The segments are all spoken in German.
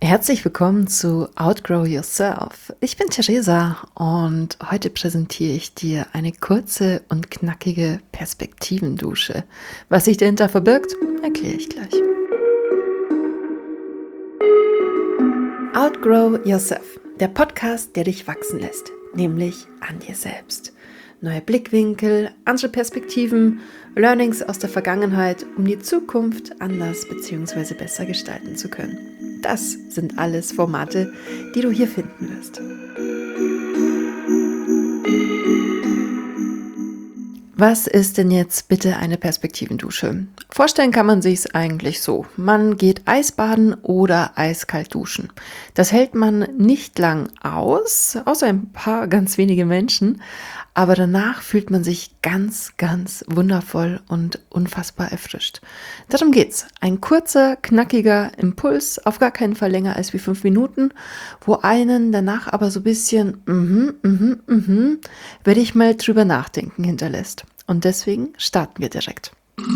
Herzlich willkommen zu Outgrow Yourself. Ich bin Theresa und heute präsentiere ich dir eine kurze und knackige Perspektivendusche. Was sich dahinter verbirgt, erkläre ich gleich. Outgrow Yourself, der Podcast, der dich wachsen lässt, nämlich an dir selbst. Neue Blickwinkel, andere Perspektiven, Learnings aus der Vergangenheit, um die Zukunft anders bzw. besser gestalten zu können. Das sind alles Formate, die du hier finden wirst. Was ist denn jetzt bitte eine Perspektivendusche? Vorstellen kann man sich es eigentlich so. Man geht Eisbaden oder eiskalt duschen. Das hält man nicht lang aus, außer ein paar ganz wenige Menschen. Aber danach fühlt man sich ganz, ganz wundervoll und unfassbar erfrischt. Darum geht's. Ein kurzer, knackiger Impuls, auf gar keinen Fall länger als wie 5 Minuten, wo einen danach aber so ein bisschen, werde ich mal drüber nachdenken hinterlässt. Und deswegen starten wir direkt.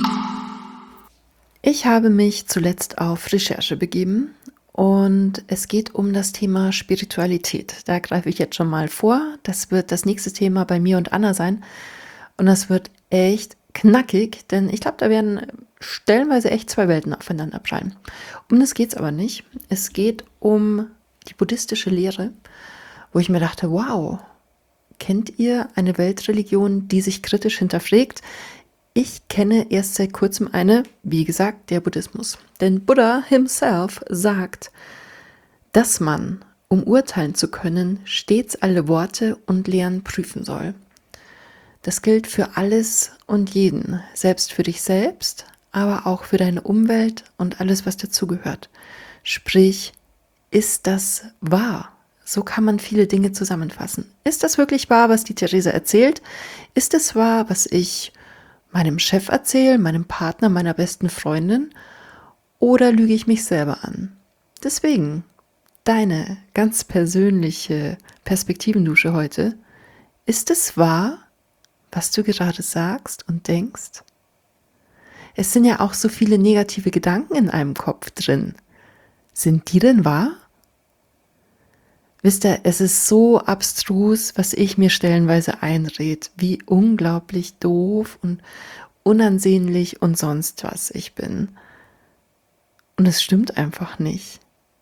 Ich habe mich zuletzt auf Recherche begeben. Und es geht um das Thema Spiritualität. Da greife ich jetzt schon mal vor. Das wird das nächste Thema bei mir und Anna sein. Und das wird echt knackig, denn ich glaube, da werden stellenweise echt 2 Welten aufeinander prallen. Um das geht es aber nicht. Es geht um die buddhistische Lehre, wo ich mir dachte, wow, kennt ihr eine Weltreligion, die sich kritisch hinterfragt? Ich kenne erst seit kurzem eine, wie gesagt, der Buddhismus. Denn Buddha himself sagt, dass man, um urteilen zu können, stets alle Worte und Lehren prüfen soll. Das gilt für alles und jeden, selbst für dich selbst, aber auch für deine Umwelt und alles, was dazugehört. Sprich, ist das wahr? So kann man viele Dinge zusammenfassen. Ist das wirklich wahr, was die Theresa erzählt? Ist es wahr, was ich meinem Chef erzähle, meinem Partner, meiner besten Freundin, oder lüge ich mich selber an? Deswegen, deine ganz persönliche Perspektivendusche heute, ist es wahr, was du gerade sagst und denkst? Es sind ja auch so viele negative Gedanken in einem Kopf drin. Sind die denn wahr? Wisst ihr, es ist so abstrus, was ich mir stellenweise einrede, wie unglaublich doof und unansehnlich und sonst was ich bin. Und es stimmt einfach nicht.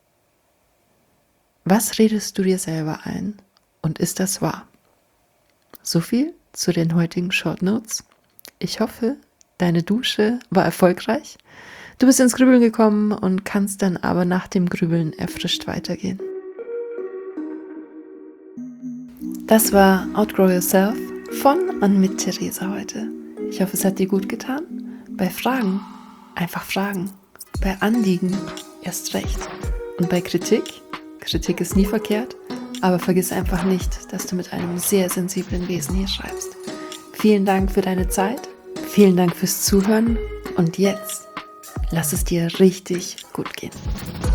Was redest du dir selber ein? Und ist das wahr? So viel zu den heutigen Short Notes. Ich hoffe, deine Dusche war erfolgreich. Du bist ins Grübeln gekommen und kannst dann aber nach dem Grübeln erfrischt weitergehen. Das war Outgrow Yourself von und mit Theresa heute. Ich hoffe, es hat dir gut getan. Bei Fragen einfach fragen. Bei Anliegen erst recht. Und bei Kritik ist nie verkehrt, aber vergiss einfach nicht, dass du mit einem sehr sensiblen Wesen hier schreibst. Vielen Dank für deine Zeit, vielen Dank fürs Zuhören und jetzt lass es dir richtig gut gehen.